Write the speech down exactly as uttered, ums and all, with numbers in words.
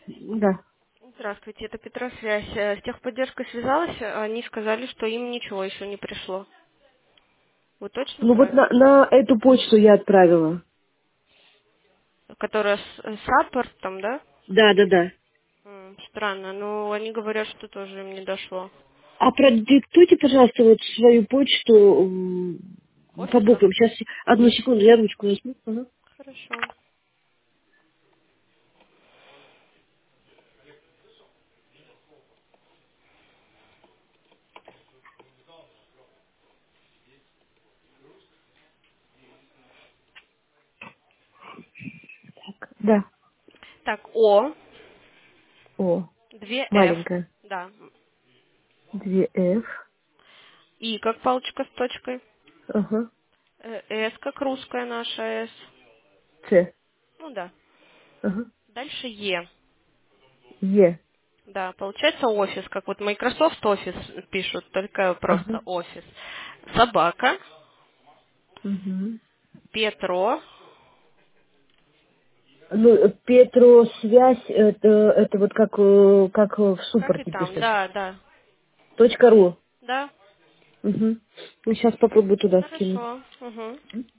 Да. Здравствуйте, это Петросвязь. Э, С техподдержкой связалась, они сказали, что им ничего еще не пришло. Вы точно Ну вот на, правильно? на эту почту я отправила. Которая с э, саппортом, да? Да, да, да. М, Странно, но они говорят, что тоже им не дошло. А продиктуйте, пожалуйста, вот свою почту м, по Офиса? буквам. Сейчас, одну секунду, я ручку возьму. Ага. Хорошо. Да. Так, О, О, две F, маленькая. да, Две F. И как палочка с точкой, Ага. э, S как русская наша S, С. ну да. Ага. Дальше Е, Е. да, получается офис, как вот Microsoft Office пишут, только просто Ага. офис. Собака, Угу. Петро, Ну, Петро связь, это, это вот как, э, как в как и суппорте там, пишет. да, да, Точка ру. да, Угу. Ну, сейчас попробую туда скинуть. хорошо, угу.